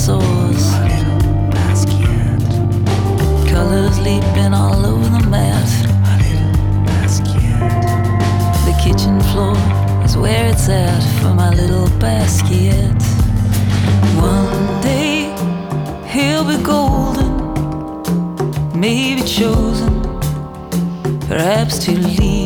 dinosaurs. Colors leaping all over the mat. The kitchen floor is where it's at for my little basket. One day he'll be golden, maybe chosen, perhaps to lead